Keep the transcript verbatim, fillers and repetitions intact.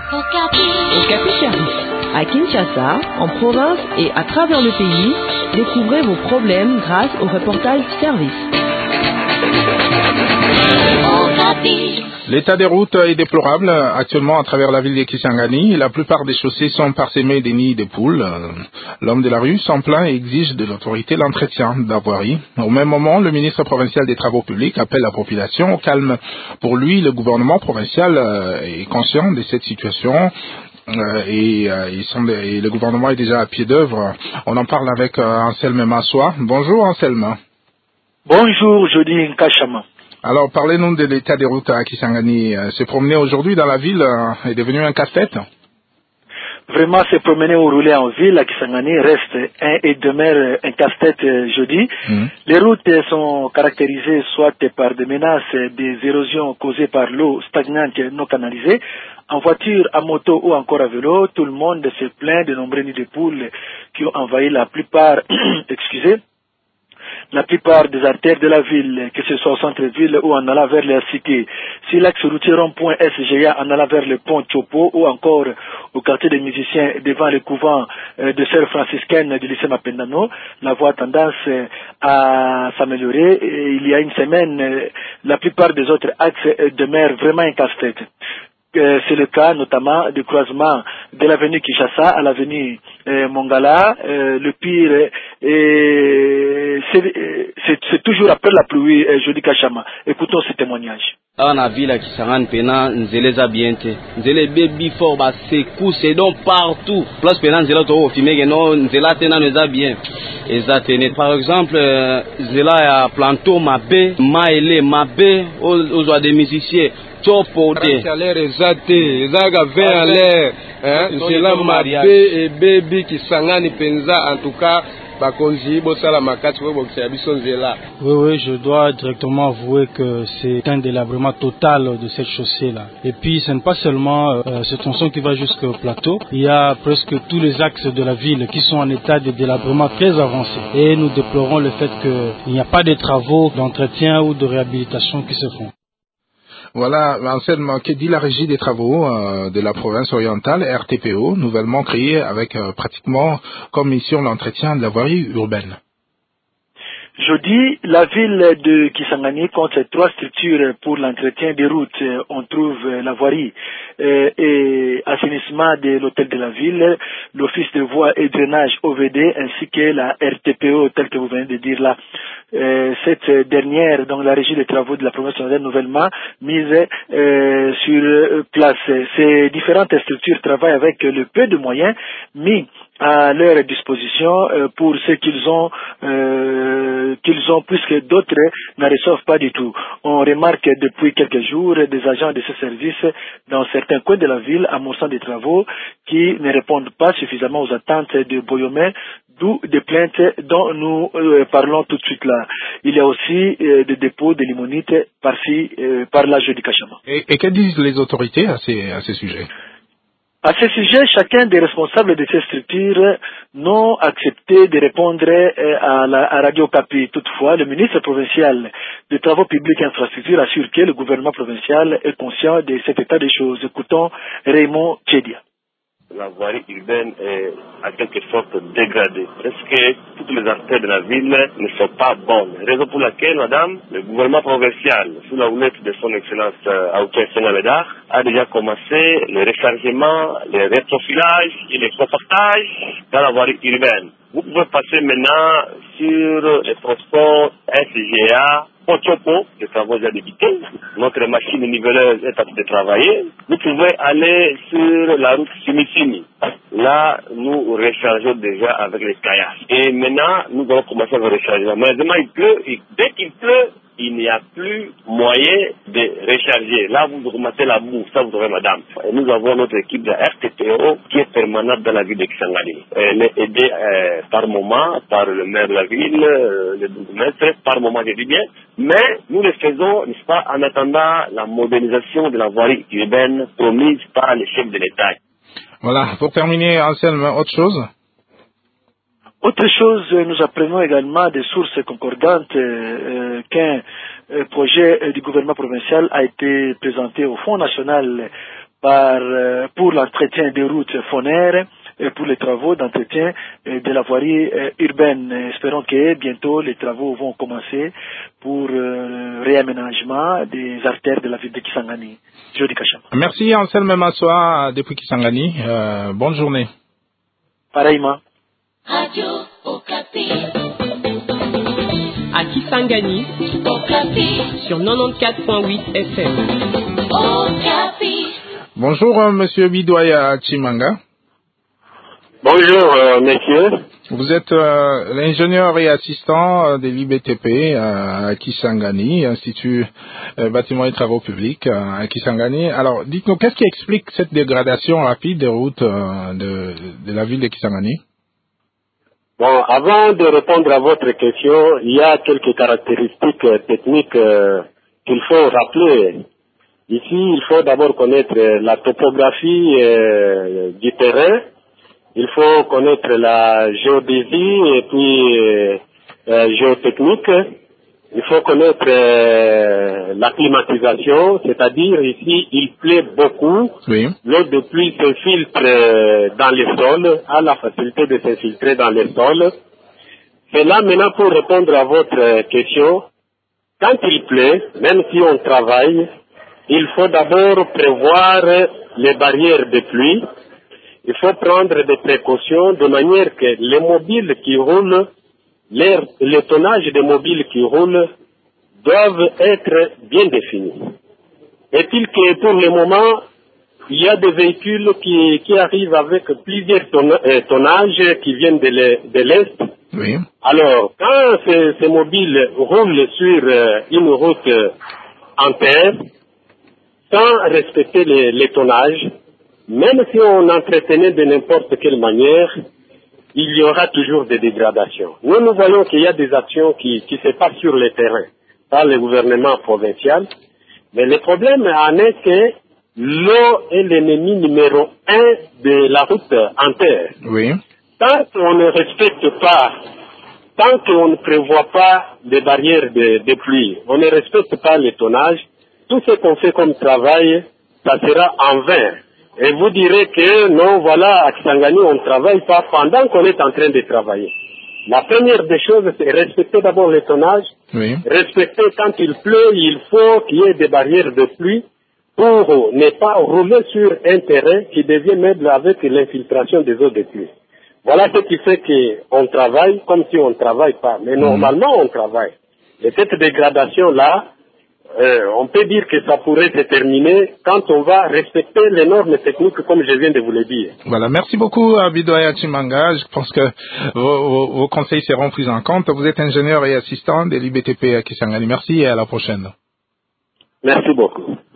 Okapi Service. À Kinshasa, en province et à travers le pays, découvrez vos problèmes grâce au reportage Service. L'état des routes est déplorable actuellement à travers la ville de Kisangani. La plupart des chaussées sont parsemées de nids de poules. L'homme de la rue s'en plaint et exige de l'autorité l'entretien d'avoirie. Au même moment, le ministre provincial des Travaux publics appelle la population au calme. Pour lui, le gouvernement provincial est conscient de cette situation. Euh, et, euh, ils sont, et le gouvernement est déjà à pied d'œuvre. On en parle avec euh, Anselme Massoua. Bonjour Anselme. Bonjour, je dis Nkachama. Alors, parlez-nous de l'état des routes à Kisangani. Euh, se promener aujourd'hui dans la ville euh, est devenu un casse-tête? Vraiment, se promener ou rouler en ville à Kisangani reste un et demeure un casse-tête euh, jeudi. Mmh. Les routes sont caractérisées soit par des menaces, des érosions causées par l'eau stagnante non canalisée. En voiture, à moto ou encore à vélo, tout le monde se plaint de nombreux nids de poules qui ont envahi la plupart, excusez, la plupart des artères de la ville, que ce soit au centre-ville ou en allant vers la cité. Si l'axe routier rond-point S G A en allant vers le pont Chopo ou encore au quartier des musiciens devant le couvent de sœurs franciscaines du lycée Mapendano, la voie a tendance à s'améliorer. Il y a une semaine, la plupart des autres axes demeurent vraiment un casse-tête. Euh, c'est le cas notamment du croisement de l'avenue Kinshasa à l'avenue euh, Mongala. Euh, le pire, euh, c'est, c'est toujours après la pluie, euh, je dis Kachama. Écoutons ce témoignage. On a vu la Kisangani pena nzele za bien te nzele baby fort ba secousse donc partout place pena nzela to filmer que non nzela tena neza bien ezatene par exemple nzela ya planto mabe maele mabe aux aux des musiciens chopo de l'air ezate ezaga vingt à l'air hein nzela mabe et baby Kisangani penza en tout cas. Oui, oui, je dois directement avouer que c'est un délabrement total de cette chaussée-là. Et puis, ce n'est pas seulement euh, ce tronçon qui va jusqu'au plateau. Il y a presque tous les axes de la ville qui sont en état de délabrement très avancé. Et nous déplorons le fait qu'il n'y a pas de travaux d'entretien ou de réhabilitation qui se font. Voilà, Anselme, que dit la régie des travaux euh, de la province orientale, R T P O, nouvellement créée avec euh, pratiquement comme mission l'entretien de la voirie urbaine? Jeudi, la ville de Kisangani compte trois structures pour l'entretien des routes. On trouve la voirie euh, et assainissement de l'hôtel de la ville, l'office de voies et drainage O V D ainsi que la R T P O telle que vous venez de dire là. Euh, cette dernière, donc la régie des travaux de la province orientale nouvellement mise euh, sur place. Ces différentes structures travaillent avec le peu de moyens mis à leur disposition euh, pour ce qu'ils ont euh, qu'ils ont plus que d'autres ne reçoivent pas du tout. On remarque depuis quelques jours des agents de ce service dans certains coins de la ville amorçant des travaux qui ne répondent pas suffisamment aux attentes de Boyomé, d'où des plaintes dont nous euh, parlons tout de suite là. Il y a aussi euh, des dépôts de limonite par-ci, euh, par-là, jeudi Kachama. Et, et que disent les autorités à ces, à ces sujets? À ce sujet, chacun des responsables de ces structures n'ont accepté de répondre à la à Radio Okapi. Toutefois, le ministre provincial des Travaux publics et infrastructures assure que le gouvernement provincial est conscient de cet état des choses. Écoutons Raymond Tchedia. La voirie urbaine est à quelque sorte dégradée. Presque toutes les artères de la ville ne sont pas bonnes. Raison pour laquelle, madame, le gouvernement provincial, sous la houlette de son excellence Aouké Sénamedar, a déjà commencé le rechargement, le rétrofilages et le comportage dans la voirie urbaine. Vous pouvez passer maintenant sur les transports S G A, Pochopo, les travaux déjà débutés. Notre machine niveleuse est en train de travailler. Vous pouvez aller sur la route Simissimi. Là, nous rechargeons déjà avec les kayaks. Et maintenant, nous allons commencer le rechargement. Malheureusement, il pleut. Et dès qu'il pleut, il n'y a plus moyen de recharger. Là, vous remettez la boue. Ça, vous aurez, madame. Et nous avons notre équipe de R T P O qui est permanente dans la ville de Kisangani. Elle est aidée euh, par moment par le maire de la ville, euh, le bourgmestre, par moment, je dis bien. Mais nous le faisons, n'est-ce pas, en attendant la modernisation de la voirie urbaine promise par le chef de l'État. Voilà. Pour terminer, Anselme, autre chose? Autre chose, nous apprenons également des sources concordantes euh, qu'un euh, projet du gouvernement provincial a été présenté au Fonds national par, euh, pour l'entretien des routes faunaires et pour les travaux d'entretien euh, de la voirie euh, urbaine. Espérons que bientôt les travaux vont commencer pour euh, réaménagement des artères de la ville de Kisangani. Jody Kachama. Merci Anselme Massoa depuis Kisangani. Euh, bonne journée. Pareillement. Radio Okapi. À Kisangani, Okapi. sur quatre-vingt-quatorze point huit F M. Okapi. Bonjour euh, Monsieur Bidoya Chimanga. Bonjour, euh, messieurs. Vous êtes euh, l'ingénieur et assistant euh, de l'I B T P euh, à Kisangani, Institut euh, Bâtiments et Travaux Publics euh, à Kisangani. Alors, dites-nous, qu'est-ce qui explique cette dégradation rapide des routes euh, de, de la ville de Kisangani? Bon, avant de répondre à votre question, il y a quelques caractéristiques euh, techniques euh, qu'il faut rappeler. Ici, il faut d'abord connaître euh, la topographie euh, du terrain. Il faut connaître la géodésie et puis euh, euh, géotechnique. Il faut connaître euh, la climatisation, c'est-à-dire ici il pleut beaucoup. Oui. L'eau de pluie s'infiltre euh, dans les sols, a la facilité de s'infiltrer dans les sols. C'est là maintenant pour répondre à votre question. Quand il pleut, même si on travaille, il faut d'abord prévoir les barrières de pluie. Il faut prendre des précautions de manière que les mobiles qui roulent, les, les tonnages des mobiles qui roulent doivent être bien définis. Est-il que pour le moment, il y a des véhicules qui, qui arrivent avec plusieurs tonnages qui viennent de l'Est. Oui. Alors, quand ces, ces mobiles roulent sur une route en terre, sans respecter les, les tonnages, même si on entretenait de n'importe quelle manière, il y aura toujours des dégradations. Nous, nous voyons qu'il y a des actions qui, qui se passent sur le terrain par le gouvernement provincial, mais le problème en est que l'eau est l'ennemi numéro un de la route en terre. Oui. Tant qu'on ne respecte pas, tant qu'on ne prévoit pas des barrières de, de pluie, on ne respecte pas les tonnages, tout ce qu'on fait comme travail, ça sera en vain. Et vous direz que non, voilà, à Kisangani, on ne travaille pas pendant qu'on est en train de travailler. La première des choses, c'est respecter d'abord les tonnages. Oui. Respecter quand il pleut, il faut qu'il y ait des barrières de pluie pour ne pas rouler sur un terrain qui devient meuble avec l'infiltration des eaux de pluie. Voilà ce qui fait qu'on travaille comme si on ne travaille pas. Mais normalement, on travaille. Et cette dégradation-là, Euh, on peut dire que ça pourrait se terminer quand on va respecter les normes techniques comme je viens de vous le dire. Voilà, merci beaucoup Bidoya Chimanga. Je pense que vos, vos, vos conseils seront pris en compte. Vous êtes ingénieur et assistant de l'I B T P à Kisangani. Merci et à la prochaine. Merci beaucoup.